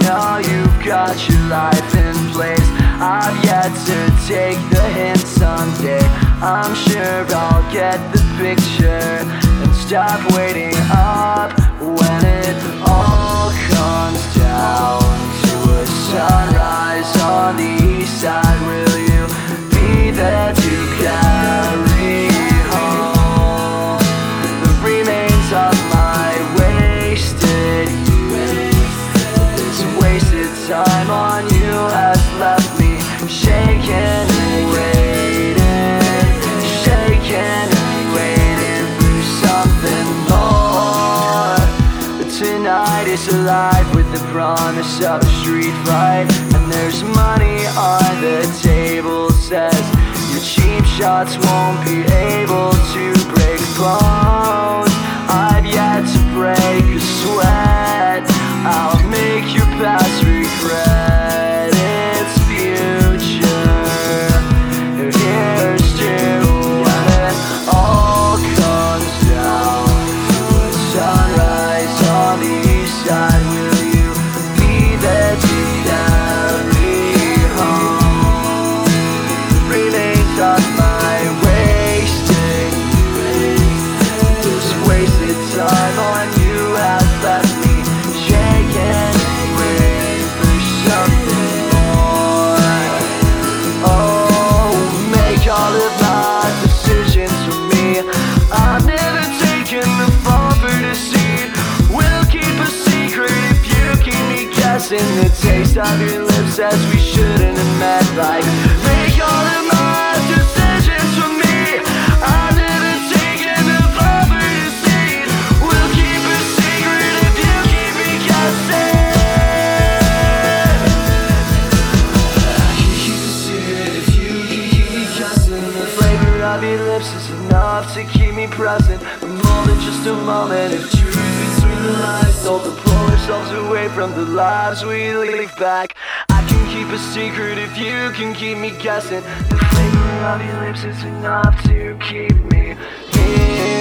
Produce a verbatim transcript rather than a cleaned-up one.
know you've got your life in place. I've yet to take the hint someday. I'm sure I'll get the picture and stop waiting up when it all comes down to a sunrise on the east side. Will you be there to carry home the remains of my wasted youth? This wasted time on you has left me shaking and waiting, shaking and waiting for something more. But tonight is alive with the promise of a street fight, and there's money on the table. Says your cheap shots won't be able to break bones. I've yet to break a sweat. I'll make your past regret its future. Here's to when it all comes down to a sunrise on the east side. Will you be there to carry home the remains of my wasted youth? This wasted time on you has left me shaking and waiting for something more. Oh, make all of my decisions for me. I've never taken the fall for deceit. We'll keep a secret if you keep me guessing. The taste of your lips says we shouldn't have met. Like, make all of my decisions for me. I've never taken the fall for deceit. We'll keep a secret if you keep me guessing. I can keep a secret if you keep me guessing. The flavor of your lips is enough to keep me present for more than just a moment. If truth between the lines, don't to pull ourselves away from the lives we leave back. I can keep a secret if you can keep me guessing. The flavor of your lips is enough to keep me here.